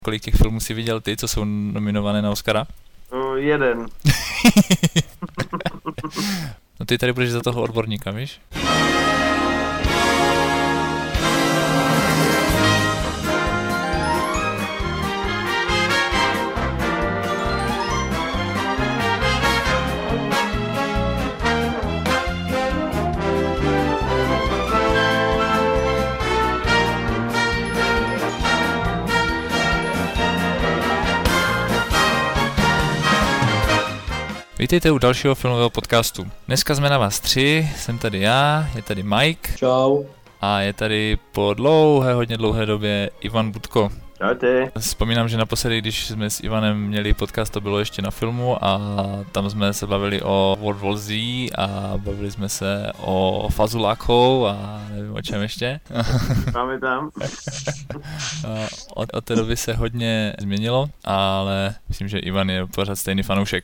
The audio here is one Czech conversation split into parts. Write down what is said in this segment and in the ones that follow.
Kolik těch filmů jsi viděl ty, co jsou nominované na Oscara? Jeden. No ty tady budeš za toho odborníka, víš? Vítejte u dalšího filmového podcastu. Dneska jsme na vás 3, jsem tady já, je tady Mike. Čau. A je tady po hodně dlouhé době Ivan Budko. Čaute. Vzpomínám, že naposledy, když jsme s Ivanem měli podcast, to bylo ještě na filmu a tam jsme se bavili o World War Z a bavili jsme se o Fazulákou a nevím o čem ještě. Máme tam. Od té doby se hodně změnilo, ale myslím, že Ivan je pořád stejný fanoušek.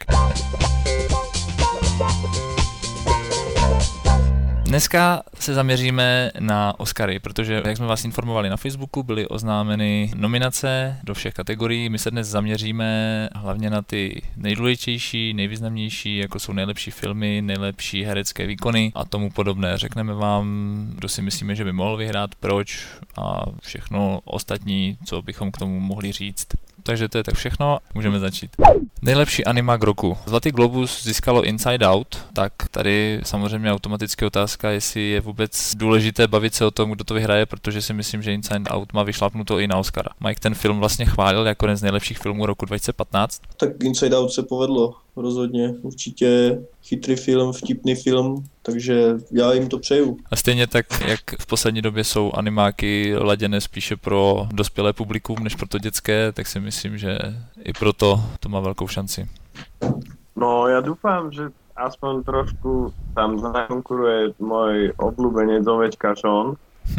Dneska se zaměříme na Oscary, protože, jak jsme vás informovali na Facebooku, byly oznámeny nominace do všech kategorií. My se dnes zaměříme hlavně na ty nejdůležitější, nejvýznamnější, jako jsou nejlepší filmy, nejlepší herecké výkony a tomu podobné. Řekneme vám, kdo si myslíme, že by mohl vyhrát, proč a všechno ostatní, co bychom k tomu mohli říct. Takže to je tak všechno, můžeme začít. Nejlepší animák roku. Zlatý globus získalo Inside Out, tak tady samozřejmě automaticky otázka, jestli je vůbec důležité bavit se o tom, kdo to vyhraje, protože si myslím, že Inside Out má vyšlápnuto i na Oscara. Mike ten film vlastně chválil jako jeden z nejlepších filmů roku 2015. Tak Inside Out se povedlo, rozhodně. Určitě chytrý film, vtipný film, takže já jim to přeju. A stejně tak, jak v poslední době jsou animáky laděné spíše pro dospělé publikum, než pro to dětské, tak si myslím, že i proto to má velkou šanci. No ja dúfam, že aspoň trošku tam zakonkuruje môj obľúbenec Ovečka Sean.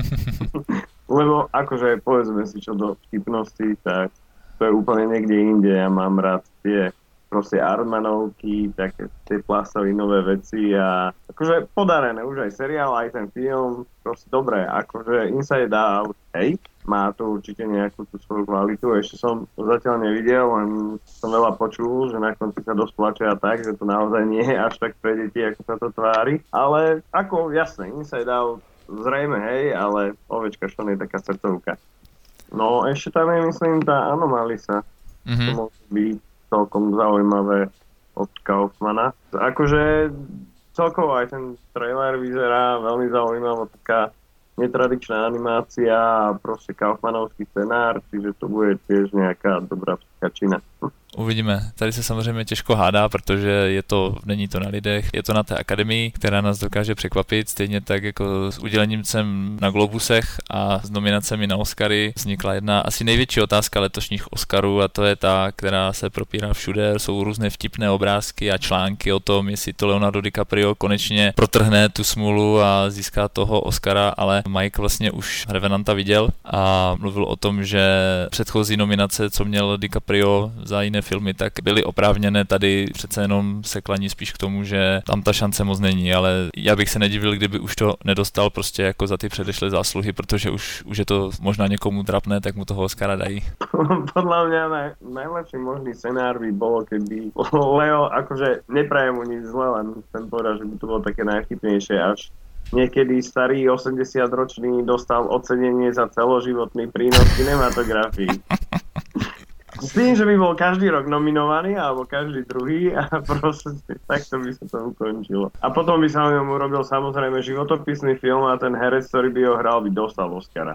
Lebo akože povedzme si čo do vtipnosti, tak to je úplne niekde inde. Ja mám rád tie proste Armanovky, také tie plastovinové veci a akože podarené už aj seriál, aj ten film, proste dobré, akože Inside Out, hej, má to určite nejakú tú svoju kvalitu, ešte som to zatiaľ nevidel, len som veľa počul, že na konci sa dosť plače a tak, že to naozaj nie je až tak pre deti, ako sa to tvári, ale ako jasné, Inside Out zrejme, hej, ale Ovečka Sean je taká srdcovka. No ešte tam je, myslím, tá Anomalisa, to môže byť celkom zaujímavé od Kaufmana. Akože celkovo aj ten trailer vyzerá veľmi zaujímavo, taká netradičná animácia a proste Kaufmanovský scenár, čiže to bude tiež nejaká dobrá psikačina. Uvidíme. Tady se samozřejmě těžko hádá, protože není to na lidech, je to na té akademii, která nás dokáže překvapit, stejně tak jako s udělením cen na Globusech a s nominacemi na Oscary vznikla jedna asi největší otázka letošních Oscarů a to je ta, která se propírá všude, jsou různé vtipné obrázky a články o tom, jestli to Leonardo DiCaprio konečně protrhne tu smůlu a získá toho Oscara, ale Mike vlastně už Revenanta viděl a mluvil o tom, že předchozí nominace, co měl DiCaprio za jiné filmy, tak byly oprávněné, tady přece jenom se klaní spíš k tomu, že tam ta šance moc není, ale já bych se nedivil, kdyby už to nedostal prostě jako za ty předešlé zásluhy, protože už je to možná někomu trapné, tak mu toho Oscara dají. Podľa mňa najlepší možný scenár by bolo, keby Leo, akože neprajem mu nič zle, len chcem povedať, že by to bolo také najvtipnejšie, až niekedy starý 80-ročný dostal ocenenie za celoživotný prínos kinematografii. S tým, že by bol každý rok nominovaný, alebo každý druhý a proste takto by sa to ukončilo. A potom by sa o ňom urobil samozrejme životopisný film a ten herec, ktorý by ho hral, by dostal Oscara.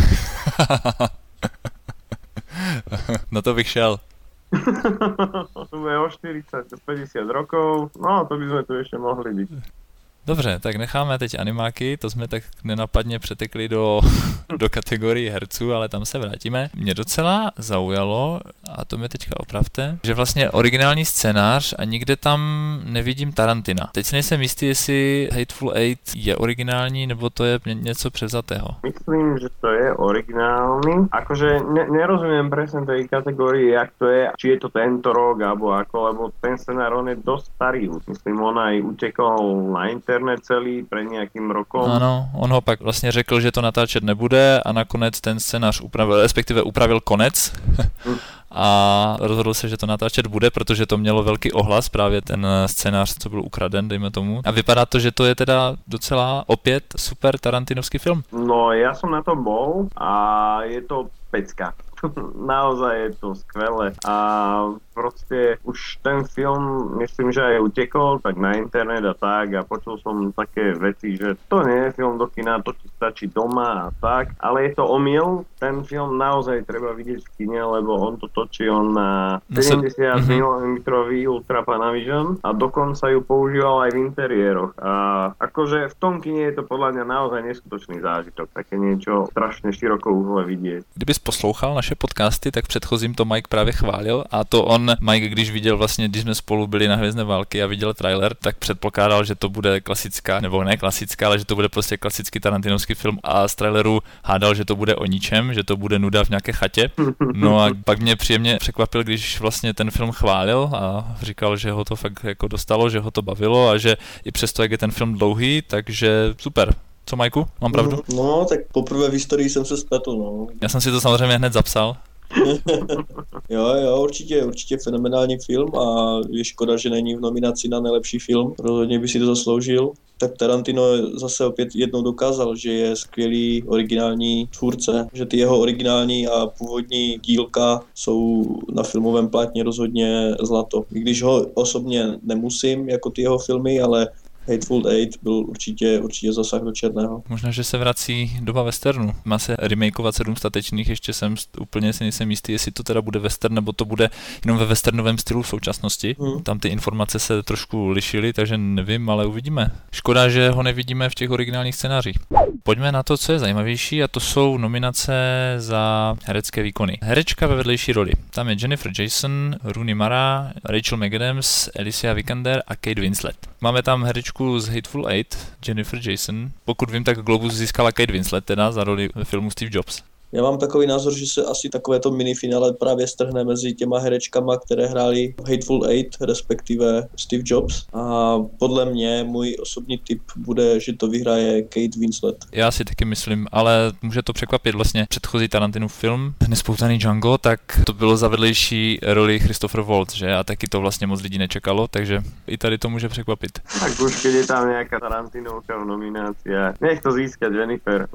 No to bych šel. To bude o 40-50 rokov, no to by sme tu ešte mohli byť. Dobře, tak necháme teď animáky, to jsme tak nenapadně přetekli do kategorii herců, ale tam se vrátíme. Mě docela zaujalo, a to mě teďka opravte, že vlastně originální scénář a nikde tam nevidím Tarantina. Teď si nejsem jistý, jestli Hateful Eight je originální, nebo to je něco převzatého. Myslím, že to je originálny. Akože nerozumiem presne tej kategórii, jak to je, či je to tento rok, alebo ako, lebo ten scenár, on je dosť starý. Myslím, on aj utekol na internet internet celý pred nejakým rokom. Ano, on ho pak vlastně řekl, že to natáčet nebude a nakonec ten scénář upravil konec a rozhodl se, že to natáčet bude, protože to mělo velký ohlas, právě ten scénář, co byl ukraden, dejme tomu. A vypadá to, že to je teda docela opět super Tarantinovský film. No, ja som na to bol a je to pecka. Naozaj je to skvelé a proste už ten film, myslím, že aj utekol tak na internet a tak a počul som také veci, že to nie je film do kina, to ti stačí doma a tak, ale je to omyl, ten film naozaj treba vidieť v kine, lebo on to točí na 70 mm Ultra Panavision a dokonca ju používal aj v interiéroch a akože v tom kine je to podľa mňa naozaj neskutočný zážitok, také niečo strašne široko úhle vidieť. Kdybys poslouchal naše podcasty, tak předchozím to Mike právě chválil a to on, Mike, když viděl vlastně, když jsme spolu byli na Hvězdné války a viděl trailer, tak předpokládal, že to bude klasická, nebo ne klasická, ale že to bude prostě klasický tarantinovský film a z traileru hádal, že to bude o ničem, že to bude nuda v nějaké chatě. No a pak mě příjemně překvapil, když vlastně ten film chválil a říkal, že ho to fakt jako dostalo, že ho to bavilo a že i přesto, jak je ten film dlouhý, takže super. Co, Majku? Mám pravdu? No, tak poprvé v historii jsem se spletl, no. Já jsem si to samozřejmě hned zapsal. Jo, určitě fenomenální film a je škoda, že není v nominaci na nejlepší film. Rozhodně by si to zasloužil. Tak Tarantino zase opět jednou dokázal, že je skvělý originální tvůrce, že ty jeho originální a původní dílka jsou na filmovém plátně rozhodně zlato. I když ho osobně nemusím jako ty jeho filmy, ale Hateful Eight byl určitě zasah do černého. Možná, že se vrací doba westernu. Má se remakeovat 7 statečných, ještě jsem úplně si nejsem jistý, jestli to teda bude western, nebo to bude jenom ve westernovém stylu v současnosti. Tam ty informace se trošku lišily, takže nevím, ale uvidíme. Škoda, že ho nevidíme v těch originálních scénářích. Pojďme na to, co je zajímavější, a to jsou nominace za herecké výkony. Herečka ve vedlejší roli. Tam je Jennifer Jason, Rooney Mara, Rachel McAdams, Alicia Vikander a Kate Winslet. Máme tam herečku z Hateful Eight, Jennifer Jason. Pokud vím, tak Globus získala Kate Winslet teda za roli ve filmu Steve Jobs. Já mám takový názor, že se asi takovéto minifinále právě strhne mezi těma herečkama, které hrály Hateful Eight, respektive Steve Jobs. A podle mě můj osobní tip bude, že to vyhraje Kate Winslet. Já si taky myslím, ale může to překvapit vlastně předchozí Tarantinův film Nespoutaný Django, tak to bylo za vedlejší roli Christopher Waltz, že? A taky to vlastně moc lidí nečekalo, takže i tady to může překvapit. Tak už keď je tam nějaká Tarantinovka nominácia, nech to získat Jennifer.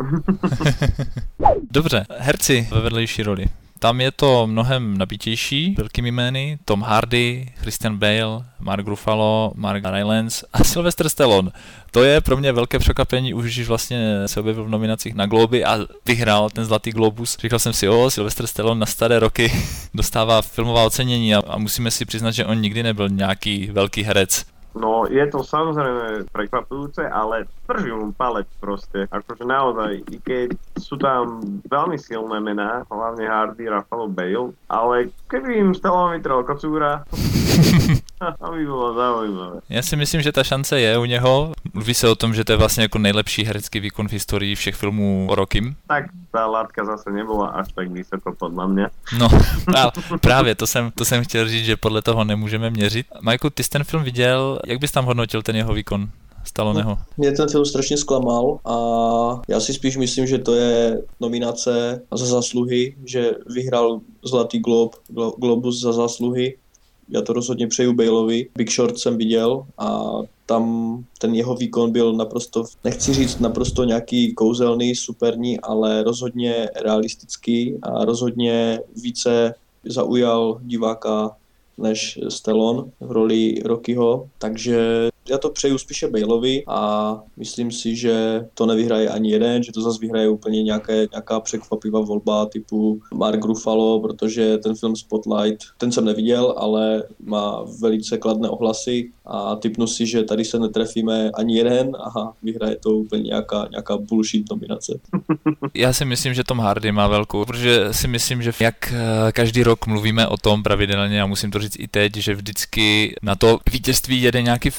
Dobře, herci ve vedlejší roli. Tam je to mnohem nabitější, velkými jmény. Tom Hardy, Christian Bale, Mark Ruffalo, Mark Rylance a Sylvester Stallone. To je pro mě velké překvapení, už když vlastně se objevil v nominacích na Globy a vyhrál ten Zlatý globus. Říkal jsem si, Sylvester Stallone na staré roky dostává filmová ocenění a musíme si přiznat, že on nikdy nebyl nějaký velký herec. No, je to samozrejme prekvapujúce, ale držím mu palec proste. Akože naozaj, i keď sú tam veľmi silné mená, hlavne Hardy, Ruffalo, Bale, ale keby im Stallone vytrel kocúra, to by bylo zaujímavé. Já si myslím, že ta šance je u něho. Mluví se o tom, že to je vlastně jako nejlepší herecký výkon v historii všech filmů o Rockim. Tak tá látka zase nebola až tak vysoko podľa mňa. No, právě, to jsem chtěl říct, že podle toho nemůžeme měřit. Majku, ty jsi ten film viděl, jak bys tam hodnotil ten jeho výkon Stalloneho? Mě ten film strašně zklamal a já si spíš myslím, že to je nominace za zásluhy, že vyhrál Zlatý globus za zásluhy. Já to rozhodně přeju Baleovi. Big Short jsem viděl a tam ten jeho výkon byl naprosto, nechci říct naprosto nějaký kouzelný, superní, ale rozhodně realistický a rozhodně více zaujal diváka než Stallone v roli Rockyho, takže já to přeju spíše Baleovi a myslím si, že to nevyhraje ani jeden, že to zase vyhraje úplně nějaká překvapivá volba typu Mark Ruffalo, protože ten film Spotlight, ten jsem neviděl, ale má velice kladné ohlasy a tipnu si, že tady se netrefíme ani jeden a vyhraje to úplně nějaká bullshit nominace. Já si myslím, že Tom Hardy má velkou, protože si myslím, že jak každý rok mluvíme o tom pravidelně a musím to říct i teď, že vždycky na to vítězství jede nějaký film,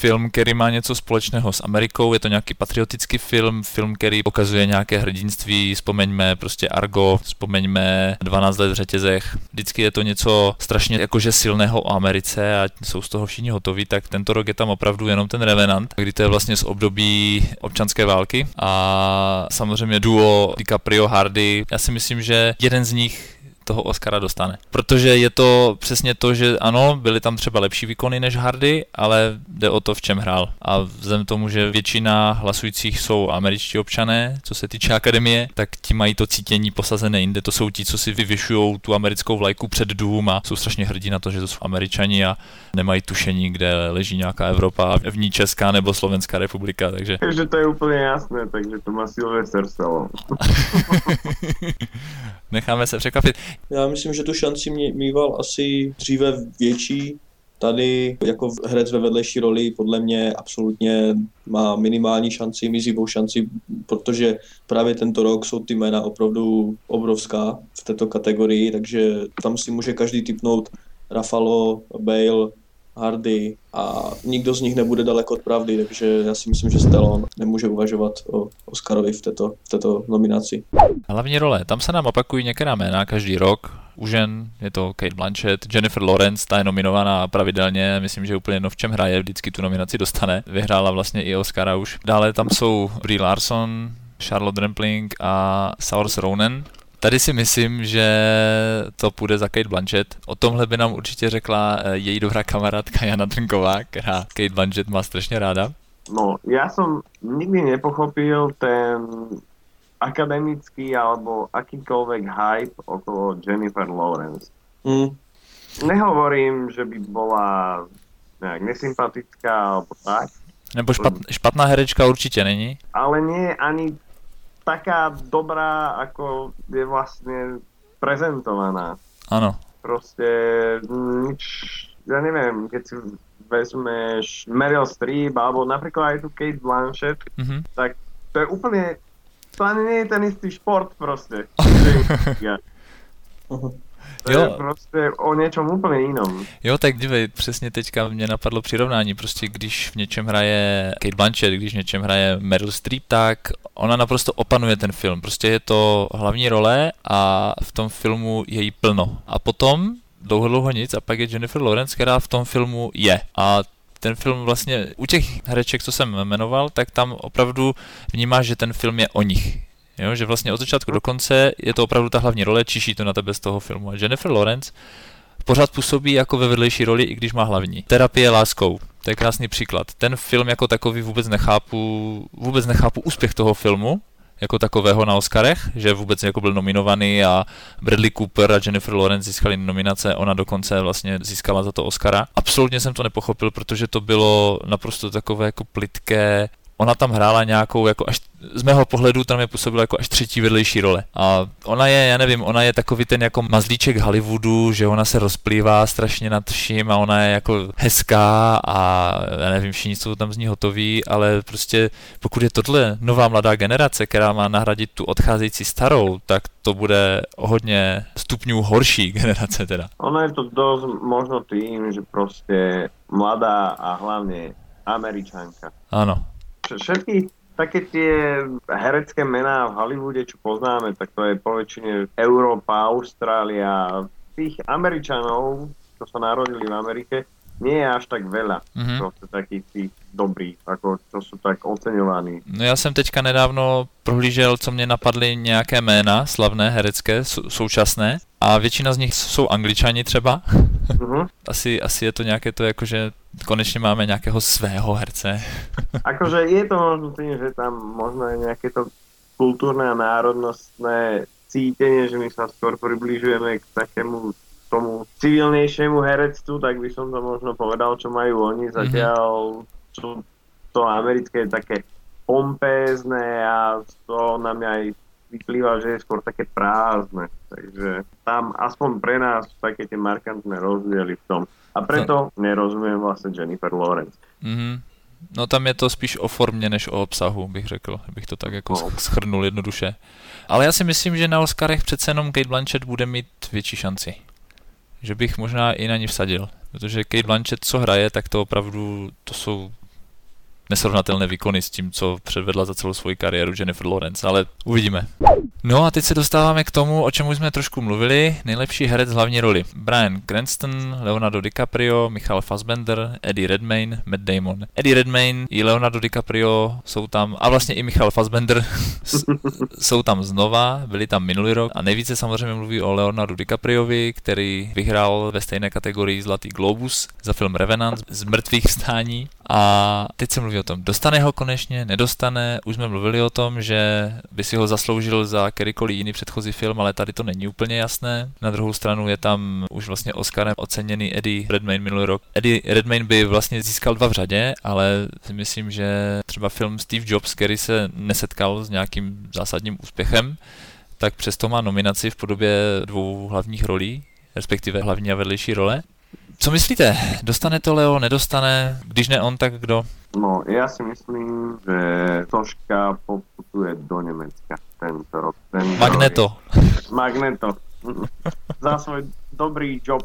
který má něco společného s Amerikou, je to nějaký patriotický film, který pokazuje nějaké hrdinství, vzpomeňme prostě Argo, vzpomeňme 12 let v řetězech, vždycky je to něco strašně jakože silného o Americe a jsou z toho všichni hotoví, tak tento rok je tam opravdu jenom ten Revenant, kdy to je vlastně z období občanské války a samozřejmě duo DiCaprio Hardy, já si myslím, že jeden z nich toho Oscara dostane. Protože je to přesně to, že ano, byly tam třeba lepší výkony než Hardy, ale jde o to, v čem hrál. A vzhledem tomu, že většina hlasujících jsou američtí občané, co se týče akademie, tak ti mají to cítění posazené jinde. To jsou ti, co si vyvěšují tu americkou vlajku před dům a jsou strašně hrdí na to, že to jsou Američani a nemají tušení, kde leží nějaká Evropa, v ní Česká nebo Slovenská republika, takže... Takže to je úplně jasné, takže to má Sylvester Stallone. Necháme se překvapit. Já myslím, že tu šanci mýval asi dříve větší. Tady jako herec ve vedlejší roli podle mě absolutně má minimální šanci, mizivou šanci, protože právě tento rok jsou ty jména opravdu obrovská v této kategorii, takže tam si může každý tipnout Ruffalo, Bale, Hardy a nikdo z nich nebude daleko od pravdy, takže já si myslím, že Stallone nemůže uvažovat o Oscarovi v této nominaci. Hlavní role, tam se nám opakují některá jména každý rok. U žen je to Cate Blanchett, Jennifer Lawrence, ta je nominovaná pravidelně, myslím, že úplně jedno v čem hraje, vždycky tu nominaci dostane. Vyhrála vlastně i Oscara už. Dále tam jsou Brie Larson, Charlotte Rampling a Saoirse Ronan. Tady si myslím, že to půjde za Cate Blanchett. O tomhle by nám určitě řekla její dobrá kamarádka Jana Trnková, která Cate Blanchett má strašně ráda. No, ja som nikdy nepochopil ten akademický alebo akýkoľvek hype okolo Jennifer Lawrence. Nehovorím, že by bola nejak nesympatická alebo tak. Nebo špatná herečka určite není. Ale nie je ani taká dobrá, ako je vlastne prezentovaná. Áno. Proste nič, ja neviem, keď si vezmeš Meryl Streep alebo napríklad aj tu Cate Blanchett, tak to je úplne, to ani nie je ten istý šport proste. To je prostě o něčem úplně jinom. Jo, tak dívej, přesně teďka mě napadlo přirovnání, prostě když v něčem hraje Cate Blanchett, když v něčem hraje Meryl Streep, tak ona naprosto opanuje ten film, prostě je to hlavní role a v tom filmu je jí plno. A potom dlouho nic a pak je Jennifer Lawrence, která v tom filmu je. A ten film vlastně, u těch hereček, co jsem jmenoval, tak tam opravdu vnímáš, že ten film je o nich. Jo, že vlastně od začátku do konce je to opravdu ta hlavní role, čiší to na tebe z toho filmu. A Jennifer Lawrence pořád působí jako ve vedlejší roli, i když má hlavní. Terapie láskou, to je krásný příklad. Ten film jako takový vůbec nechápu úspěch toho filmu, jako takového na Oscarech, že vůbec jako byl nominovaný a Bradley Cooper a Jennifer Lawrence získali nominace, ona dokonce vlastně získala za to Oscara. Absolutně jsem to nepochopil, protože to bylo naprosto takové jako plytké. Ona tam hrála nějakou, jako až z mého pohledu tam je působila jako až třetí vedlejší role. A ona je, já nevím, ona je takový ten jako mazlíček Hollywoodu, že ona se rozplývá strašně nad vším a ona je jako hezká a já nevím, všichni jsou tam z ní hotoví, ale prostě pokud je tohle nová mladá generace, která má nahradit tu odcházející starou, tak to bude o hodně stupňů horší generace teda. Ono je to dosť možno tým, že prostě mladá a hlavně Američanka. Áno. Všetky také tie herecké mená v Hollywoode, čo poznáme, tak to je poväčšine Európa, Austrália. Tých Američanov, čo sa narodili v Amerike, nie je až tak veľa. Proste takých tých dobrých, ako čo sú tak oceňovaní. No já jsem teďka nedávno prohlížel, co mě napadly nějaké jména slavné herecké, současné, a většina z nich jsou Angličani třeba. Asi je to nějaké to, jakože konečne máme nejakého svého herce. Akože je to možno tým, že tam možno je nejaké to kultúrne a národnostné cítenie, že my sa skôr približujeme k takému tomu civilnejšiemu herectvu, tak by som to možno povedal, čo majú oni. Zatiaľ čo to americké je také pompézne a z toho na mňa aj vyplýva, že je skôr také prázdne. Takže tam aspoň pre nás také tie markantné rozdiely v tom. A preto nerozumím vlastně Jennifer Lawrence. No tam je to spíš o formě než o obsahu, bych řekl, bych to tak jako shrnul jednoduše. Ale já si myslím, že na Oscarech přece jenom Cate Blanchett bude mít větší šanci. Že bych možná i na ní vsadil. Protože Cate Blanchett, co hraje, tak to opravdu, to jsou nesrovnatelné výkony s tím, co předvedla za celou svoji kariéru Jennifer Lawrence, ale uvidíme. No a teď se dostáváme k tomu, o čem už jsme trošku mluvili. Nejlepší herec v hlavní roli. Bryan Cranston, Leonardo DiCaprio, Michael Fassbender, Eddie Redmayne, Matt Damon. Eddie Redmayne i Leonardo DiCaprio jsou tam, a vlastně i Michael Fassbender jsou tam znova, byli tam minulý rok a nejvíce samozřejmě mluví o Leonardo DiCapriovi, který vyhrál ve stejné kategorii Zlatý globus za film Revenant z mrtvých vstání. A teď se mluví o tom, dostane ho konečně, nedostane, už jsme mluvili o tom, že by si ho zasloužil za kterýkoliv jiný předchozí film, ale tady to není úplně jasné. Na druhou stranu je tam už vlastně Oscarem oceněný Eddie Redmayne minulý rok. Eddie Redmayne by vlastně získal 2 v řadě, ale si myslím, že třeba film Steve Jobs, který se nesetkal s nějakým zásadním úspěchem, tak přesto má nominaci v podobě 2 hlavních rolí, respektive hlavní a vedlejší role. Co myslíte? Dostane to Leo, nedostane? Když ne on, tak kdo? No, ja si myslím, že Soška poputuje do Nemecka tento rok. Magneto. Magneto. Za svůj dobrý job.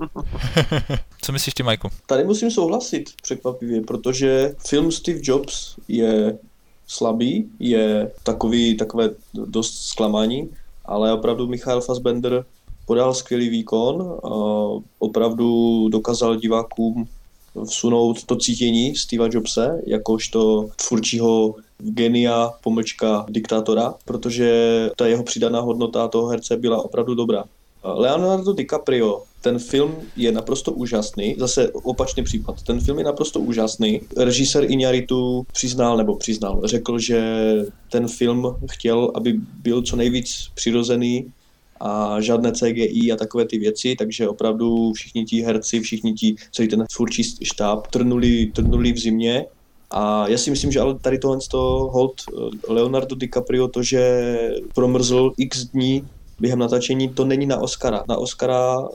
Co myslíš ty, Majku? Tady musím souhlasit překvapivě, protože film Steve Jobs je slabý, je takové dost zklamání, ale opravdu Michael Fassbender podal skvělý výkon, opravdu dokázal divákům vsunout to cítění Steva Jobse, jakožto tvůrčího genia / diktátora, protože ta jeho přidaná hodnota toho herce byla opravdu dobrá. Leonardo DiCaprio, ten film je naprosto úžasný, zase opačný případ, ten film je naprosto úžasný. Režisér Iñárritu řekl, že ten film chtěl, aby byl co nejvíc přirozený a žádné CGI a takové ty věci, takže opravdu všichni ti herci, celý ten tvůrčí štáb trnuli v zimě. A já si myslím, že ale tady tohle hold Leonardo DiCaprio, to, že promrzl x dní během natáčení, to není na Oscara. Na Oscara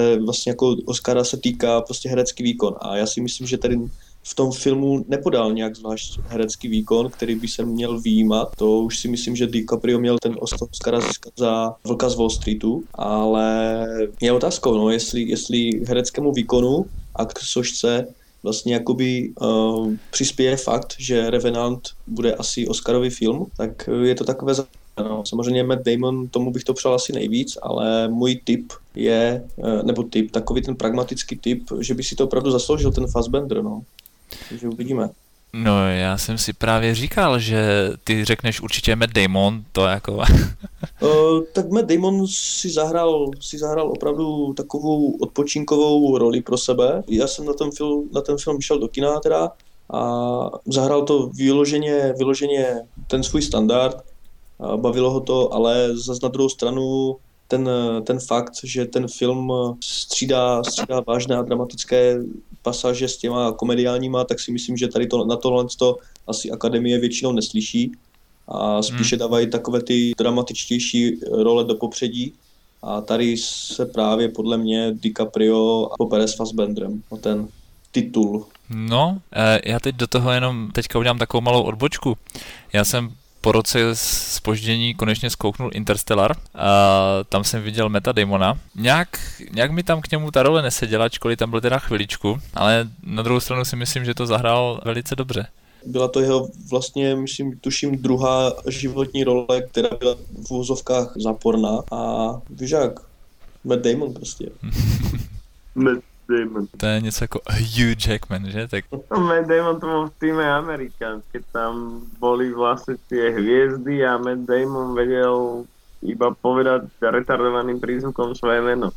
se týká prostě herecký výkon a já si myslím, že tady v tom filmu nepodal nějak zvlášť herecký výkon, který by se měl vyjímat. To už si myslím, že DiCaprio měl ten Oscar získat za Vlka z Wall Streetu, ale je otázkou, no, jestli hereckému výkonu a k Sošce vlastně jakoby přispěje fakt, že Revenant bude asi Oscarový film, tak je to takové no, samozřejmě Matt Damon, tomu bych to přál asi nejvíc, ale můj tip je, takový ten pragmatický tip, že by si to opravdu zasloužil ten Fassbender, no. Takže uvidíme. No, já jsem si právě říkal, že ty řekneš určitě Matt Damon, to jako... Tak Matt Damon si zahrál opravdu takovou odpočinkovou roli pro sebe. Já jsem na ten film šel do kina teda a zahrál to vyloženě ten svůj standard. Bavilo ho to, ale zase na druhou stranu ten fakt, že ten film střídá vážné a dramatické pasáže s těma komediálníma, tak si myslím, že tady na tohle asi Akademie většinou neslyší a spíše dávají takové ty dramatičtější role do popředí a tady se právě podle mě DiCaprio a popere s Fassbenderem o ten titul. No, já teď do toho jenom teďka udělám takovou malou odbočku. Já jsem po roce zpoždění konečně zkouknul Interstellar a tam jsem viděl Matta Damona. Nějak mi tam k němu ta role neseděla, ačkoliv tam byl teda chviličku, ale na druhou stranu si myslím, že to zahrál velice dobře. Byla to jeho vlastně, tuším, druhá životní role, která byla v uvozovkách záporná a víš jak, Matt Damon prostě. Matt Damon. To je něco jako Hugh Jackman, že? Tak... Matt Damon to bol v týme American, keď tam boli vlastne tie hviezdy a Matt Damon vedel iba povedať retardovaným prízvukom svoje meno.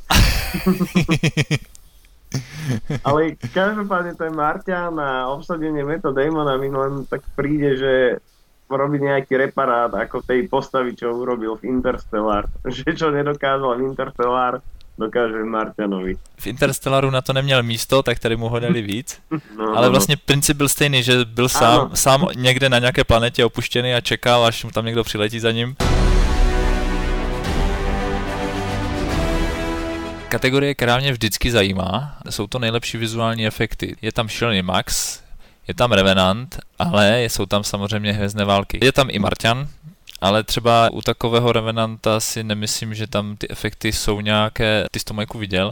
Ale každopádne to je Marťan a obsadenie Matta Damona mi len tak príde, že robiť nejaký reparát ako tej postavy, čo urobil v Interstellar. Že čo nedokázal v Interstellar, dokáže Marťanovi. V Interstellaru na to neměl místo, tak tady mu ho dali víc. Ale vlastně princip byl stejný, že byl sám někde na nějaké planetě opuštěný a čekal, až mu tam někdo přiletí za ním. Kategorie, která mě vždycky zajímá, jsou to nejlepší vizuální efekty. Je tam šílený Max, je tam Revenant, ale jsou tam samozřejmě Hvězdné války. Je tam i Marťan, ale třeba u takového Revenanta si nemyslím, že tam ty efekty jsou nějaké, ty jsi to, Majku, viděl,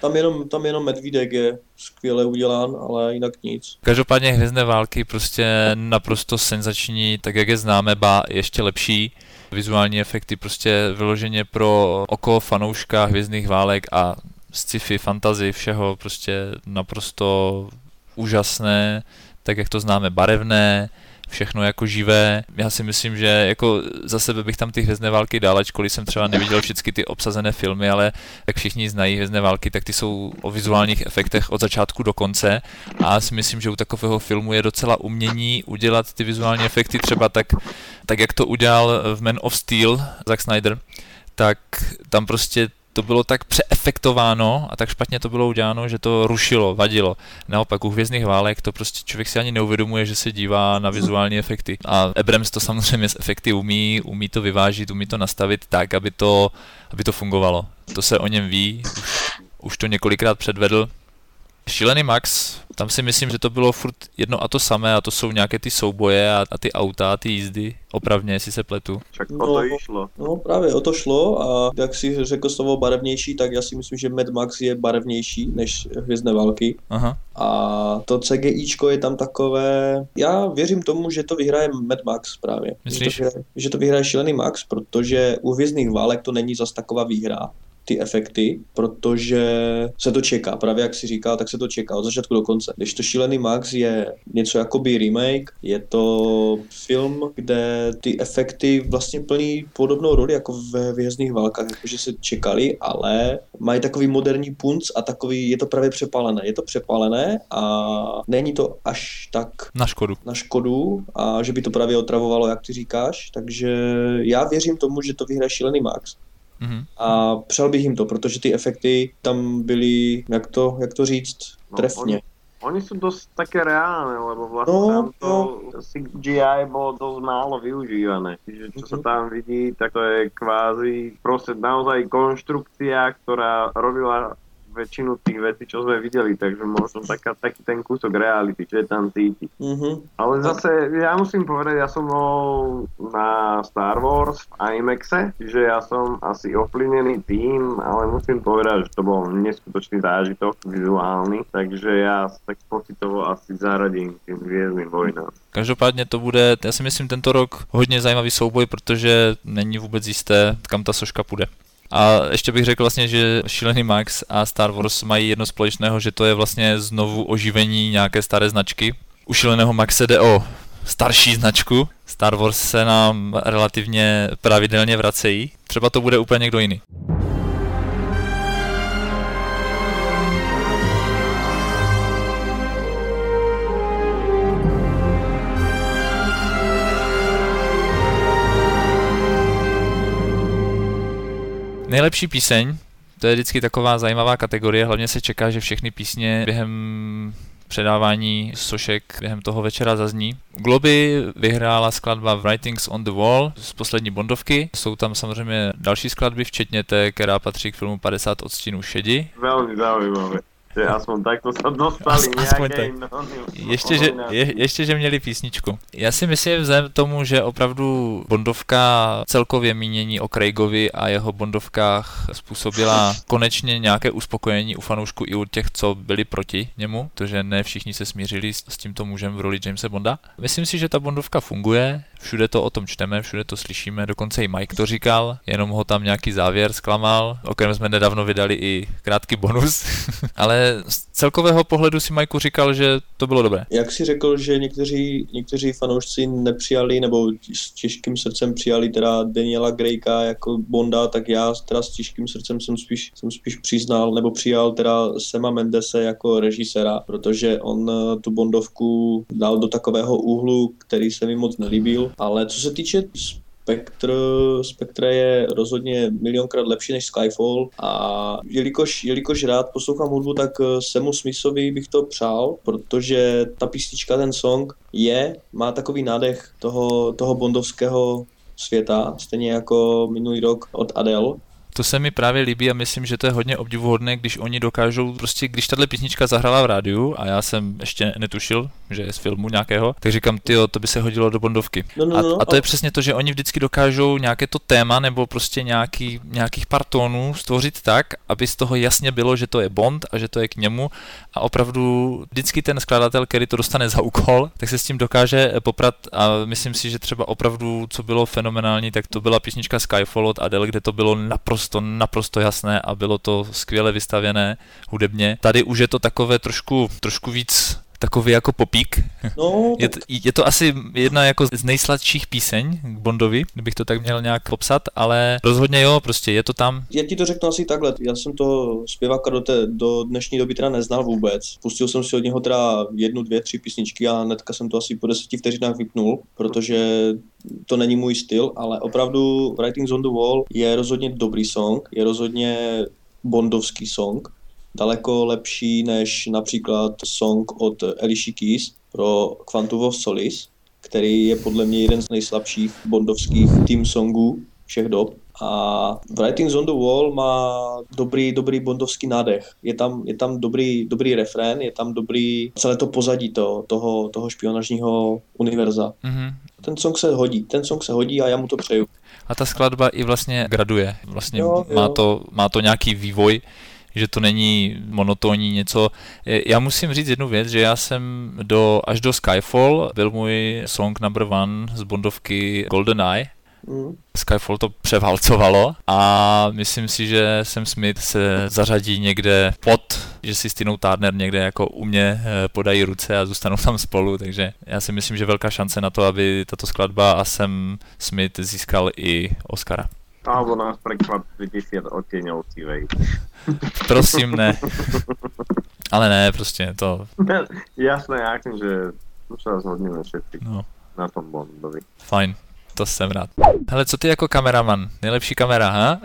Tam jenom medvídek je skvěle udělán, ale jinak nic. Každopádně Hvězdné války prostě naprosto senzační, tak jak je známe, ba ještě lepší. Vizuální efekty prostě vyloženě pro oko fanouška Hvězdných válek a sci-fi, fantasy, všeho prostě naprosto úžasné, tak jak to známe, barevné, všechno jako živé. Já si myslím, že jako za sebe bych tam ty Hvězdné války dal, ačkoliv jsem třeba neviděl všechny ty obsazené filmy, ale jak všichni znají Hvězdné války, tak ty jsou o vizuálních efektech od začátku do konce a já si myslím, že u takového filmu je docela umění udělat ty vizuální efekty třeba tak jak to udělal v Man of Steel Zack Snyder, tak tam prostě to bylo tak přeefektováno a tak špatně to bylo uděláno, že to rušilo, vadilo. Naopak u Hvězdných válek to prostě člověk si ani neuvědomuje, že se dívá na vizuální efekty. A Abrams to samozřejmě z efekty umí to vyvážit, umí to nastavit tak, aby to fungovalo. To se o něm ví, už to několikrát předvedl. Šílený Max, tam si myslím, že to bylo furt jedno a to samé a to jsou nějaké ty souboje a ty auta, ty jízdy, opravně, jestli se pletu. Však o to i šlo. No právě o to šlo a jak si řekl slovo barevnější, tak já si myslím, že Mad Max je barevnější než Hvězdné války. Aha. A to CGIčko je tam takové, já věřím tomu, že to vyhraje Mad Max právě. Myslíš? Že to vyhraje Šílený Max, protože u Hvězdných válek to není zas taková výhra. Ty efekty, protože se to čeká, právě jak si říkal, tak se to čeká od začátku do konce. Když to Šílený Max je něco jakoby remake, je to film, kde ty efekty vlastně plní podobnou roli jako ve Hvězdných válkách, jakože se čekali, ale mají takový moderní punc a takový, je to právě přepálené. Je to přepálené a není to až tak na škodu a že by to právě otravovalo, jak ty říkáš, takže já věřím tomu, že to vyhraje Šílený Max. A přál bych jim to, protože ty efekty tam byly, jak to říct, trefně. Oni sú dosť také reálne, lebo vlastne tam to CGI bolo dosť málo využívané. Čiže čo sa tam vidí, tak to je kvázi proste naozaj konštrukcia, ktorá robila väčšinu tých vecí, čo sme videli, takže možno taký ten kúsok reality, čo je tam cíti. Ale zase, ja musím povedať, ja som bol na Star Wars v IMAXe, že ja som asi ovplyvnený tým, ale musím povedať, že to bol neskutočný zážitok vizuálny, takže ja tak pocitovo asi zaradím tým Hviezdnym vojnám. Každopádně to bude, já si myslím, tento rok hodně zajímavý souboj, protože není vůbec jisté, kam ta soška půjde. A ještě bych řekl vlastně, že Šílený Max a Star Wars mají jedno společného, že to je vlastně znovu oživení nějaké staré značky. U Šíleného Maxe jde o starší značku, Star Wars se nám relativně pravidelně vracejí, třeba to bude úplně někdo jiný. Nejlepší píseň, to je vždycky taková zajímavá kategorie, hlavně se čeká, že všechny písně během předávání sošek během toho večera zazní. Globy vyhrála skladba Writings on the Wall z poslední Bondovky. Jsou tam samozřejmě další skladby, včetně té, která patří k filmu 50 odstínů šedi. Velmi zaujímavé. Že aspoň takto sa dostali nejakej Ještě, že měli písničku. Já si myslím vzhledem tomu, že opravdu Bondovka celkově mínění o Craigovi a jeho Bondovkách způsobila konečně nějaké uspokojení u fanoušků i u těch, co byli proti němu, protože ne všichni se smířili s tímto mužem v roli Jamese Bonda. Myslím si, že ta Bondovka funguje, všude to o tom čteme, všude to slyšíme, dokonce i Mike to říkal, jenom ho tam nějaký závěr zklamal, o kterém jsme nedávno vydali i krátký bonus, ale z celkového pohledu si Majku říkal, že to bylo dobré. Jak si řekl, že někteří fanoušci nepřijali, nebo s těžkým srdcem přijali teda Daniela Craiga jako Bonda, tak já teda s těžkým srdcem jsem spíš přiznal, nebo přijal teda Sama Mendese jako režiséra, protože on tu Bondovku dal do takového úhlu, který se mi moc nelíbil, ale co se týče Spectre je rozhodně milionkrát lepší než Skyfall a jelikož rád poslouchám hudbu, tak Samu Smithovi bych to přál, protože ta písnička, ten song má takový nádech toho bondovského světa, stejně jako minulý rok od Adele. To se mi právě líbí a myslím, že to je hodně obdivuhodné, když oni dokážou, prostě když tahle písnička zahrála v rádiu a já jsem ještě netušil, že je z filmu nějakého, tak říkám, tyjo, to by se hodilo do Bondovky. A to je přesně to, že oni vždycky dokážou nějaké to téma nebo prostě nějakých pár tónů stvořit tak, aby z toho jasně bylo, že to je Bond a že to je k němu a opravdu vždycky ten skladatel, který to dostane za úkol, tak se s tím dokáže poprat a myslím si, že třeba opravdu, co bylo fenomenální, tak to byla písnička Skyfall od Adele, kde to bylo naprosto jasné a bylo to skvěle vystavěné hudebně. Tady už je to takové trošku víc takový jako popík. No, je to asi jedna jako z nejsladších píseň k Bondovi, kdybych to tak měl nějak popsat, ale rozhodně jo, prostě je to tam. Já ti to řeknu asi takhle, já jsem toho zpěváka do dnešní doby teda neznal vůbec. Pustil jsem si od něho teda 1, 2, 3 písničky a hnedka jsem to asi po 10 vteřinách vypnul, protože to není můj styl, ale opravdu Writings on the Wall je rozhodně dobrý song, je rozhodně bondovský song, daleko lepší než například song od Alicia Keys pro Quantum of Solace, který je podle mě jeden z nejslabších bondovských theme songů všech dob. A Writings on the Wall má dobrý bondovský nádech. Je tam dobrý refrén, je tam dobrý celé to pozadí toho špionážního univerza. Mm-hmm. Ten song se hodí a já mu to přeju. A ta skladba i vlastně graduje. Vlastně jo. Má to nějaký vývoj, že to není monotónní něco. Já musím říct jednu věc, že já jsem až do Skyfall byl můj song number 1 z Bondovky GoldenEye. Skyfall to převálcovalo a myslím si, že Sam Smith se zařadí někde že si s Tinou Turner někde jako u mě podají ruce a zůstanou tam spolu, takže já si myslím, že velká šance na to, aby tato skladba a Sam Smith získal i Oscara. Alebo nás prekvapí 50 odtieňov sivej. Prosím, ne. Ale ne, prostě to... Jasné, já myslím, že tu sa zhodneme všetci na tom Bondovi. Fajn, to jsem rád. Hele, co ty jako kameraman? Nejlepší kamera, ha?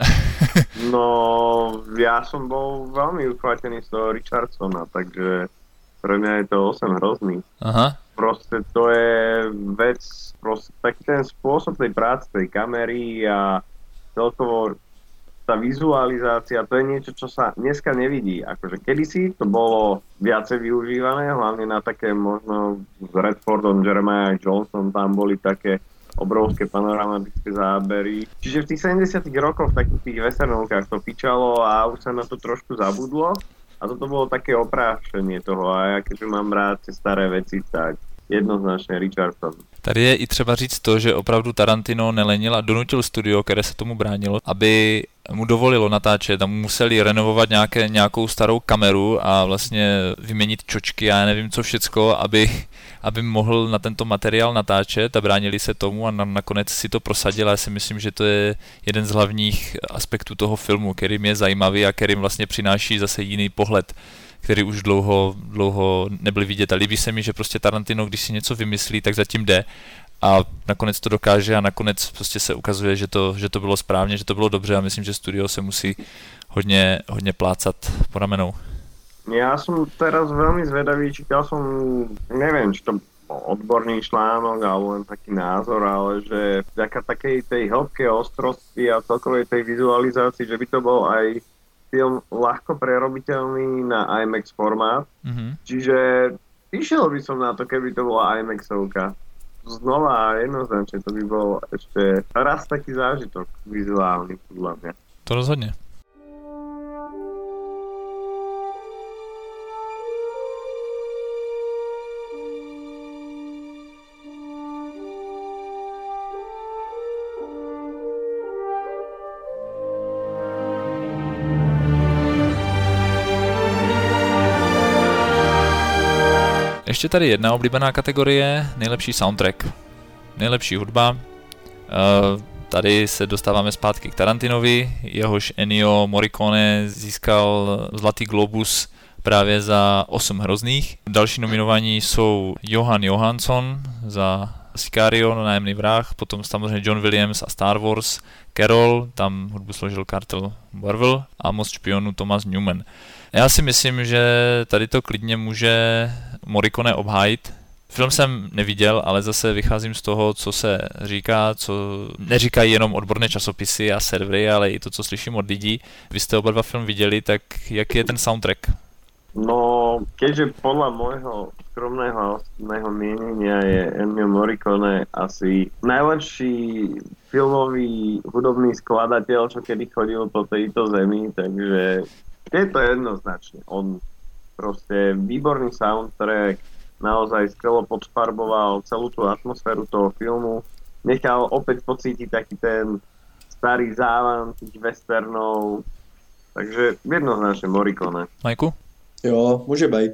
No, ja som bol veľmi uchvátený z toho Richardsona, takže pre mňa je to 8 hrozný. Aha. Proste to je vec, taký ten spôsob tej práce, tej kamery a celkovo tá vizualizácia, to je niečo, čo sa dneska nevidí. Akože kedysi to bolo viacej využívané, hlavne na také možno s Redfordom, Jeremiah Johnson, tam boli také obrovské panoramatické zábery. Čiže v tých 70 rokoch v takých tých westernovkách to fičalo a už sa na to trošku zabudlo. A toto bolo také oprášenie toho. A ja keďže mám rád tie staré veci, tak jednoznačně Richardson. Tady je i třeba říct to, že opravdu Tarantino nelenil a donutil studio, které se tomu bránilo, aby mu dovolilo natáčet a museli renovovat nějakou starou kameru a vlastně vyměnit čočky a já nevím co všecko, aby mohl na tento materiál natáčet a bránili se tomu a nakonec si to prosadil a já si myslím, že to je jeden z hlavních aspektů toho filmu, kterým je zajímavý a kterým vlastně přináší zase jiný pohled, který už dlouho nebyl vidět. A líbí se mi, že prostě Tarantino, když si něco vymyslí, tak zatím jde a nakonec to dokáže a nakonec prostě se ukazuje, že to bylo správně, že to bylo dobře a myslím, že studio se musí hodně plácat po ramenou. Ja som teraz veľmi zvedavý, čítal som, neviem, či to odborný článok alebo len taký názor, ale že vďaka takej tej hĺbkej ostrosti a celkovej tej vizualizácii, že by to bol aj film ľahko prerobiteľný na IMAX formát. Mm-hmm. Čiže išiel by som na to, keby to bola IMAXovka. Znova jednoznačne to by bol ešte raz taký zážitok vizuálny, podľa mňa. To rozhodne. Ještě tady jedna oblíbená kategorie, nejlepší soundtrack. Nejlepší hudba. Tady se dostáváme zpátky k Tarantinovi, jehož Ennio Morricone získal Zlatý globus právě za 8 hrozných. Další nominovaní jsou Johan Johansson za Sicario, Nájemný vrah, potom samozřejmě John Williams a Star Wars, Carol, tam hudbu složil Cartel Burwell a Most špionů Thomas Newman. Já si myslím, že tady to klidně může Morricone obhájit, Film jsem neviděl, ale zase vycházím z toho, co se říká, co neříkají jenom odborné časopisy a servery, ale i to, co slyším od lidí. Vy jste oba dva film viděli, tak jaký je ten soundtrack? No, keďže podľa môjho skromného mienenia je Ennio Morricone asi najlepší filmový hudobný skladateľ, čo kedy chodil po tejto zemi, takže je to jednoznačne. On proste výborný soundtrack, naozaj skvelo podfarboval celú tú atmosféru toho filmu, nechal opäť pocítiť taký ten starý závan tých westernov, takže jednoznačne Morricone. Majku? Jo, může být.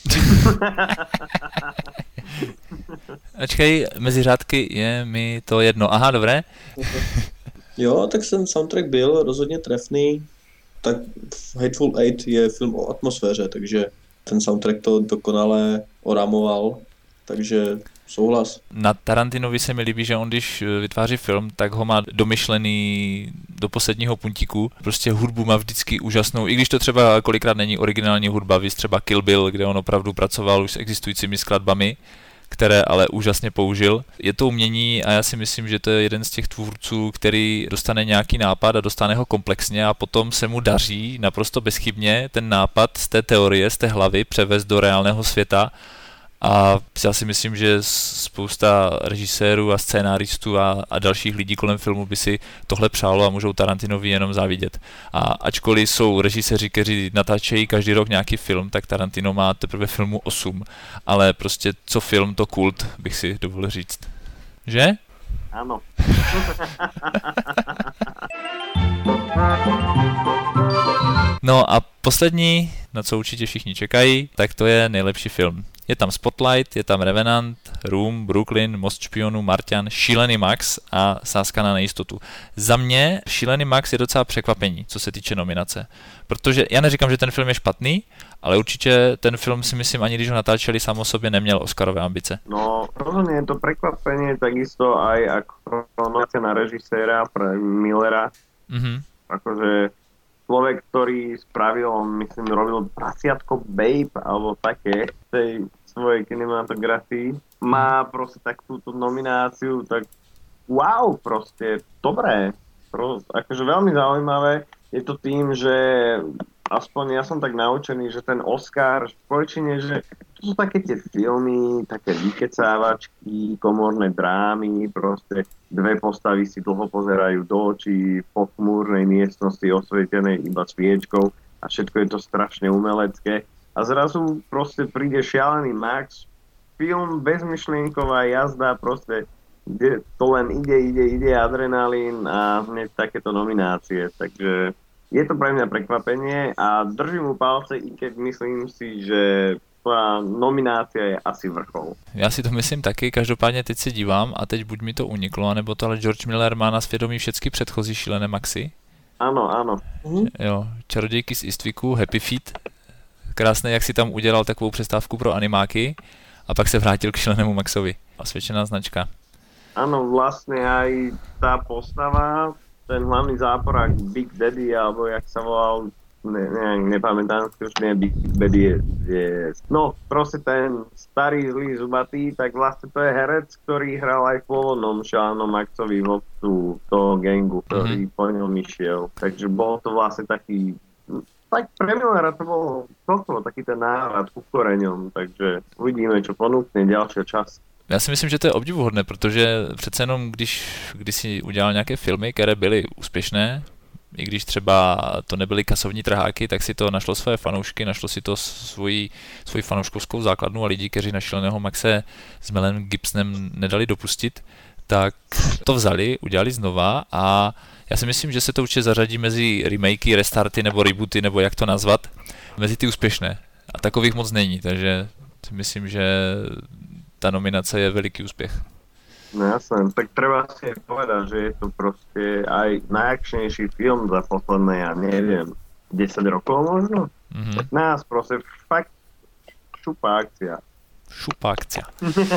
Ačkej, mezi řádky je mi to jedno. Aha, dobré. Jo, tak ten soundtrack byl rozhodně trefný. Tak Hateful Eight je film o atmosféře, takže ten soundtrack to dokonale oramoval, takže souhlas. Na Tarantinovi se mi líbí, že on když vytváří film, tak ho má domyšlený do posledního puntíku. Prostě hudbu má vždycky úžasnou, i když to třeba kolikrát není originální hudba, víš třeba Kill Bill, kde on opravdu pracoval už s existujícími skladbami, které ale úžasně použil. Je to umění a já si myslím, že to je jeden z těch tvůrců, který dostane nějaký nápad a dostane ho komplexně a potom se mu daří naprosto bezchybně ten nápad z té teorie, z té hlavy převést do reálného světa. A já si myslím, že spousta režisérů a scénáristů a dalších lidí kolem filmu by si tohle přálo a můžou Tarantinovi jenom závidět. A ačkoliv jsou režiséři, kteří natáčejí každý rok nějaký film, tak Tarantino má teprve filmu 8. Ale prostě co film, to kult, bych si dovolil říct. Že? Áno. No a poslední, na co určitě všichni čekají, tak to je nejlepší film. Je tam Spotlight, je tam Revenant, Room, Brooklyn, Most špionů, Marťan, Šílený Max a Sázka na nejistotu. Za mě Šílený Max je docela překvapení, co se týče nominace. Protože já neříkám, že ten film je špatný, ale určitě ten film si myslím, ani když ho natáčeli, sám o sobě neměl Oscarové ambice. No, rozhodne je to prekvapenie, takisto aj ako nominace na režiséra pre Millera. Akože človek, ktorý spravil, myslím, robil Prasiatko Babe, alebo také v tej svojej kinematografii, má proste takúto nomináciu, tak wow, proste, dobré. Akože veľmi zaujímavé. Je to tým, že aspoň ja som tak naučený, že ten Oscar v Polčine, že to sú také tie filmy, také vykecávačky, komorné drámy, proste dve postavy si dlho pozerajú do očí v pochmúrnej miestnosti osvietenej iba sviečkou a všetko je to strašne umelecké. A zrazu proste príde Šialený Max, film bezmyšlienková jazda, proste to len ide adrenalín a hneď takéto nominácie, takže je to pre mňa prekvapenie a držím mu palce, i keď myslím si, že tá nominácia je asi vrchol. Já si to myslím taky, každopádně teď se dívám a teď buď mi to uniklo, anebo to ale George Miller má na svědomí všechny předchozí Šílené Maxy. Áno. Jo, Čarodějky z Eastwicku, Happy Feet, krásné, jak si tam udělal takovou přestávku pro animáky a pak se vrátil k Šílenému Maxovi. Osvědčená značka. Áno, vlastne aj tá postava, ten hlavný záporák Big Daddy, alebo jak sa volal, nepamätám, skutočne Big Daddy je... No, proste ten starý zlý zubatý, tak vlastne to je herec, ktorý hral aj v pôvodnom Šílenom Maxovi vodcu toho gangu, ktorý po ňom išiel. Takže bol to vlastne taký... Tak pre Millera to bolo celkovo taký ten návrat ku koreňom, takže uvidíme, čo ponúkne ďalšia časť. Já si myslím, že to je obdivuhodné, protože přece jenom, když si udělal nějaké filmy, které byly úspěšné, i když třeba to nebyly kasovní trháky, tak si to našlo své fanoušky, našlo si to svoji fanouškovskou základnu a lidi, kteří na Šíleného Maxe s Melem Gibsonem nedali dopustit, tak to vzali, udělali znova a já si myslím, že se to určitě zařadí mezi remakey, restarty nebo rebooty, nebo jak to nazvat, mezi ty úspěšné. A takových moc není, takže si myslím, že tá nominace je veliký úspech. No jasné, tak treba si povedať, že je to proste aj najakčnejší film za posledné, ja neviem, 10 rokov možno? Tak nás proste fakt šupá akcia. Šupá akcia.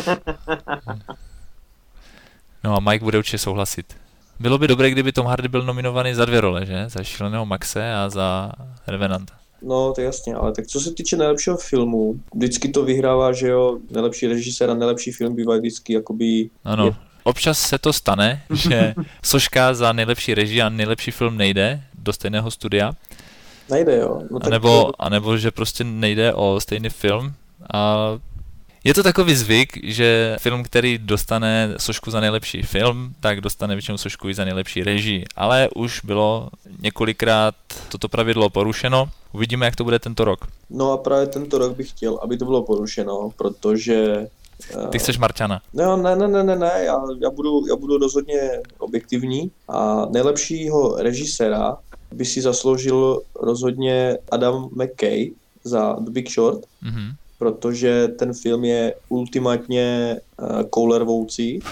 No a Mike bude určitě souhlasit. Bylo by dobré, kdyby Tom Hardy byl nominovaný za 2 role, že? Za Šíleného Maxe a za Revenanta. No, to jasně, ale tak co se týče nejlepšího filmu, vždycky to vyhrává, že jo, nejlepší režisér a nejlepší film bývají vždycky jakoby... Ano, občas se to stane, že soška za nejlepší režii a nejlepší film nejde do stejného studia. Nejde, jo. No, a nebo že prostě nejde o stejný film a je to takový zvyk, že film, který dostane sošku za nejlepší film, tak dostane většinou sošku i za nejlepší režii. Ale už bylo několikrát toto pravidlo porušeno. Uvidíme, jak to bude tento rok. No a právě tento rok bych chtěl, aby to bylo porušeno, protože... Ty chceš Marťana. No, ne, já budu rozhodně objektivní a nejlepšího režiséra by si zasloužil rozhodně Adam McKay za The Big Short, protože ten film je ultimátně koulervoucí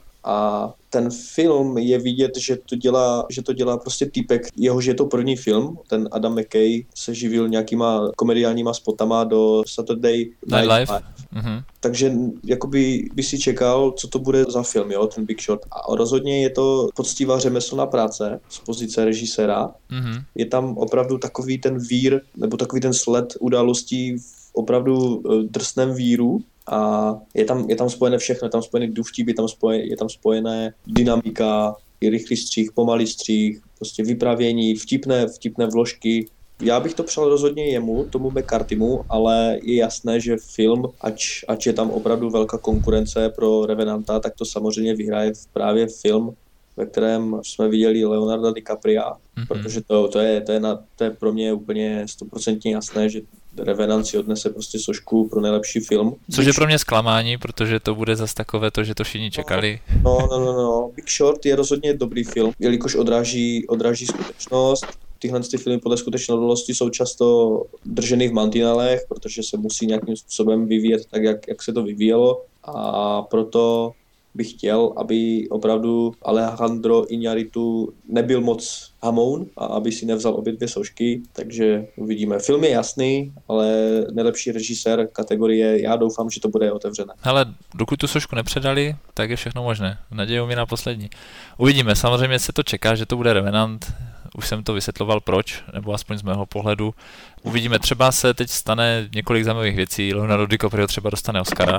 a ten film je vidět, že to dělá prostě týpek, jehož je to první film. Ten Adam McKay se živil nějakýma komediálníma spotama do Saturday Night Live. Takže jakoby by si čekal, co to bude za film, jo, ten Big Short. A rozhodně je to poctivá řemeslná práce z pozice režiséra. Je tam opravdu takový ten vír, nebo takový ten sled událostí v opravdu drsném víru. A je tam spojené všechno, je tam spojený důvtip, je tam spojené dynamika, rychlý střih, pomalý střih, prostě vyprávění, vtipné vložky. Já bych to přál rozhodně jemu, tomu McCarthymu, ale je jasné, že film, ač je tam opravdu velká konkurence pro Revenanta, tak to samozřejmě vyhraje právě film, ve kterém jsme viděli Leonarda DiCapria, protože to je pro mě úplně 100% jasné, že Revenant si odnese prostě sošku pro nejlepší film. Což je pro mě zklamání, protože to bude zase takové to, že to všichni čekali. No. Big Short je rozhodně dobrý film, jelikož odráží skutečnost. Tyhle filmy podle skutečnosti jsou často drženy v mantinelech, protože se musí nějakým způsobem vyvíjet tak, jak se to vyvíjelo. A proto bych chtěl, aby opravdu Alejandro Iñárritu nebyl moc hamoun a aby si nevzal obě dvě sošky, takže uvidíme. Film je jasný, ale nejlepší režisér kategorie, já doufám, že to bude otevřené. Hele, dokud tu sošku nepředali, tak je všechno možné. Nadějou mi na poslední. Uvidíme, samozřejmě se to čeká, že to bude Revenant. Už jsem to vysvětloval proč, nebo aspoň z mého pohledu. Uvidíme, třeba se teď stane několik zajímavých věcí. Leonardo DiCaprio třeba dostane Oscara.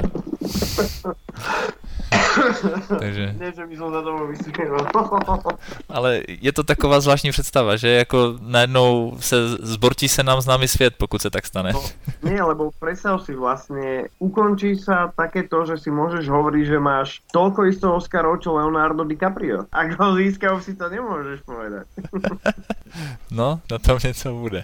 Takže... Nie, že by som za tomu vysvětlil. Ale je to taková zvláštní představa, že jako najednou zbortí se nám známy svět, pokud se tak stane. No, nie, lebo predstav si vlastne, ukončí sa takéto, že si môžeš hovoriť, že máš toľko isto Oscarov, čo Leonardo DiCaprio. Ak ho získa, už si to nemôžeš povedať. No, na tom něco bude.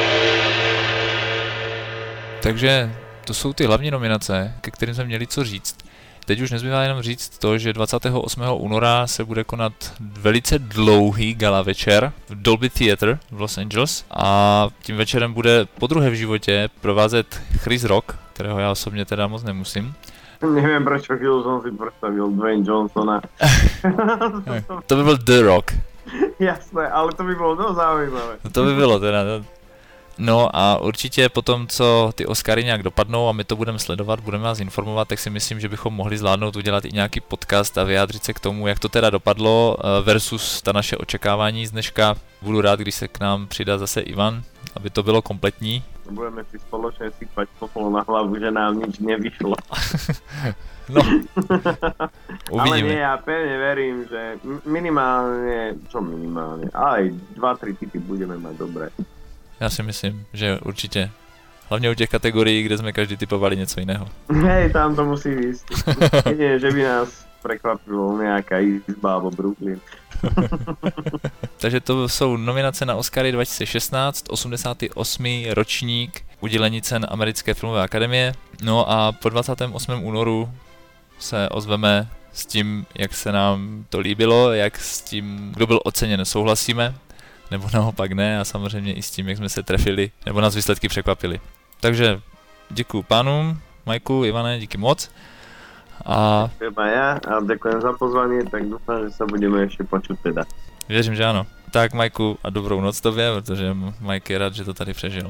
Takže to jsou ty hlavní nominace, ke kterým jsme měli co říct. Teď už nezbývá jenom říct to, že 28. února se bude konat velice dlouhý gala večer v Dolby Theatre v Los Angeles a tím večerem bude podruhé v životě provázet Chris Rock, kterého já osobně teda moc nemusím. Neviem, prečo chvíľu som si predstavil Dwayne Johnsona. To by byl The Rock. Jasné, ale to by bolo dosť zaujímavé. No to by bylo teda. No a určitě potom, co ty Oscary nějak dopadnou a my to budeme sledovat, budeme vás informovat, tak si myslím, že bychom mohli zvládnout udělat i nějaký podcast a vyjádřit se k tomu, jak to teda dopadlo versus ta naše očekávání z dneška. Budu rád, když se k nám přidá zase Ivan, aby to bylo kompletní. Budeme si spoločne sypať popol na hlavu, že nám nič nevyšlo. No, uvidíme. Ale nie, ja pevne verím, že minimálne, aj 2-3 typy budeme mať dobré. Já si myslím, že určitě. Hlavně u těch kategorií, kde jsme každý typovali něco jiného. Hej, tam to musí výjsť. Nie, že by nás prekvapilo nějaká izba alebo Brooklyn. Takže to jsou nominace na Oscary 2016, 88. ročník udělení cen Americké filmové akademie. No a po 28. únoru se ozveme s tím, jak se nám to líbilo, jak s tím, kdo byl oceněn, souhlasíme, nebo naopak ne, a samozřejmě i s tím, jak jsme se trefili, nebo nás výsledky překvapily. Takže děkuju pánům, Majku, Ivane, díky moc. A ja a ďakujem za pozvanie, tak dúfam, že sa budeme ešte počuť teda. Věřím, že ano. Tak Majku, a dobrou noc tobě, protože Mike je rád, že to tady přežil.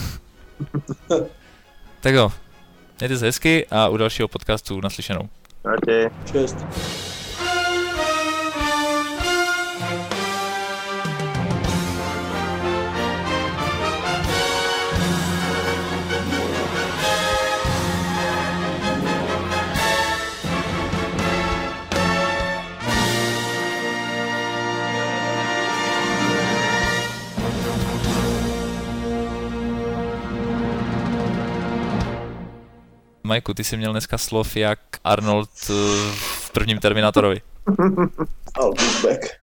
Tak jo, mějte se hezky a u dalšího podcastu naslyšenou. Čaute. Čest. Majku, ty jsi měl dneska slov jak Arnold v prvním Terminátorovi. I'll be back.